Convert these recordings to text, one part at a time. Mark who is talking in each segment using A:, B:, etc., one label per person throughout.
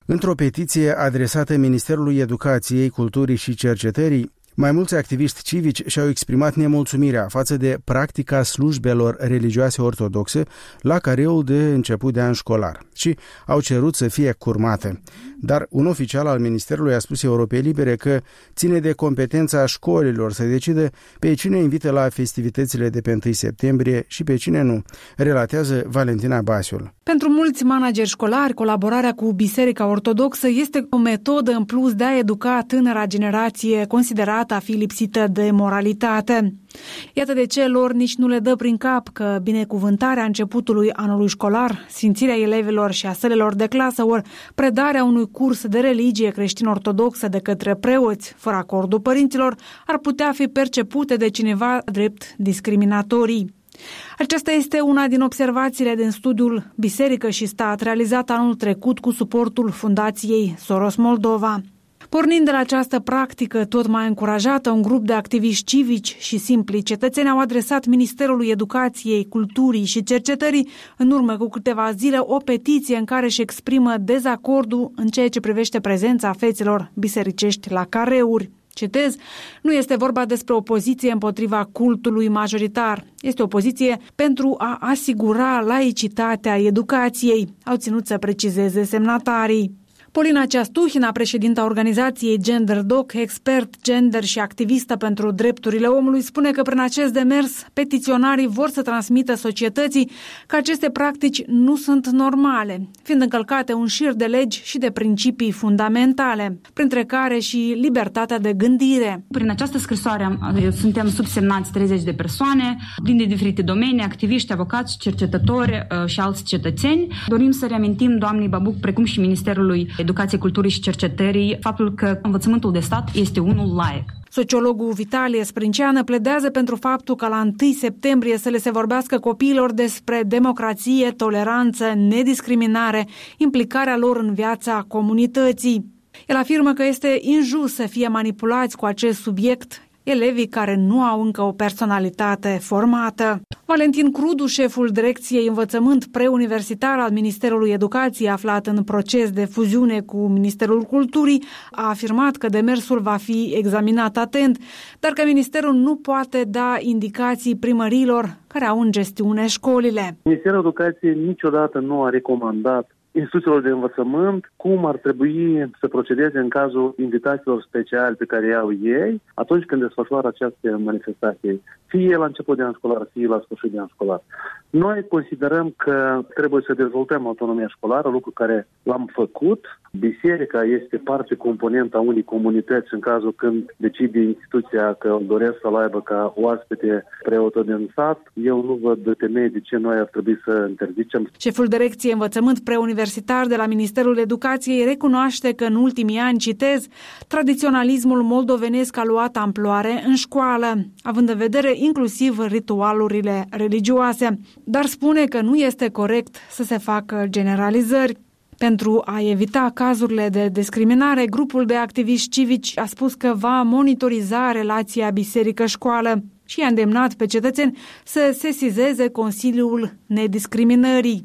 A: Într-o petiție adresată Ministerului Educației, Culturii și Cercetării, mai mulți activiști civici și-au exprimat nemulțumirea față de practica slujbelor religioase ortodoxe la careul de început de an școlar și au cerut să fie curmate. Dar un oficial al Ministerului a spus Europei Libere că ține de competența școlilor să decide pe cine invită la festivitățile de pe 1 septembrie și pe cine nu, relatează Valentina Basiul.
B: Pentru mulți manageri școlari, colaborarea cu Biserica Ortodoxă este o metodă în plus de a educa tânăra generație considerată a fi lipsită de moralitate. Iată de ce lor nici nu le dă prin cap că binecuvântarea începutului anului școlar, sfințirea elevilor și a sălilor de clasă ori predarea unui curs de religie creștin-ortodoxă de către preoți, fără acordul părinților, ar putea fi percepute de cineva drept discriminatorii. Aceasta este una din observațiile din studiul Biserică și Stat, realizat anul trecut cu suportul Fundației Soros Moldova. Pornind de la această practică tot mai încurajată, un grup de activiști civici și simpli cetățeni au adresat Ministerului Educației, Culturii și Cercetării în urmă cu câteva zile o petiție în care își exprimă dezacordul în ceea ce privește prezența fețelor bisericești la careuri. Citez, nu este vorba despre o poziție împotriva cultului majoritar. Este o poziție pentru a asigura laicitatea educației, au ținut să precizeze semnatarii. Polina Ceastuhina, președinta organizației Gender Doc, expert gender și activistă pentru drepturile omului, spune că prin acest demers petiționarii vor să transmită societății că aceste practici nu sunt normale, fiind încălcate un șir de legi și de principii fundamentale, printre care și libertatea de gândire.
C: Prin această scrisoare suntem subsemnați 30 de persoane din diferite domenii, activiști, avocați, cercetători și alți cetățeni. Dorim să reamintim doamnei Babuc, precum și Ministerului Educației, Culturii și Cercetării, faptul că învățământul de stat este unul laic.
B: Sociologul Vitalie Sprânceană pledează pentru faptul că la 1 septembrie să le se vorbească copiilor despre democrație, toleranță, nediscriminare, implicarea lor în viața comunității. El afirmă că este injust să fie manipulați cu acest subiect elevii care nu au încă o personalitate formată. Valentin Crudu, șeful Direcției Învățământ Preuniversitar al Ministerului Educației, aflat în proces de fuziune cu Ministerul Culturii, a afirmat că demersul va fi examinat atent, dar că Ministerul nu poate da indicații primăriilor care au în gestiune școlile.
D: Ministerul Educației niciodată nu a recomandat instituțiilor de învățământ cum ar trebui să procedeze în cazul invitațiilor speciali pe care i-au ei atunci când desfășoară aceste manifestații, fie la început de an școlar, fie la sfârșit de an școlar. Noi considerăm că trebuie să dezvoltăm autonomia școlară, lucru care l-am făcut. Biserica este parte componentă a unei comunități în cazul când decide instituția că doresc să-l aibă ca oaspete preotul din sat. Eu nu văd temei de ce noi ar trebui să interzicem.
B: Șeful Direcției Învățământ Preuniversitar de la Ministerul Educației recunoaște că în ultimii ani, citez, tradiționalismul moldovenesc a luat amploare în școală, având în vedere inclusiv ritualurile religioase, dar spune că nu este corect să se facă generalizări. Pentru a evita cazurile de discriminare, grupul de activiști civici a spus că va monitoriza relația biserică-școală și a îndemnat pe cetățeni să sesizeze Consiliul Nediscriminării.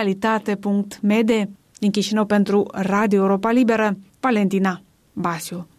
B: info@egalitate.md. Din Chișinău pentru Radio Europa Liberă, Valentina Basiu.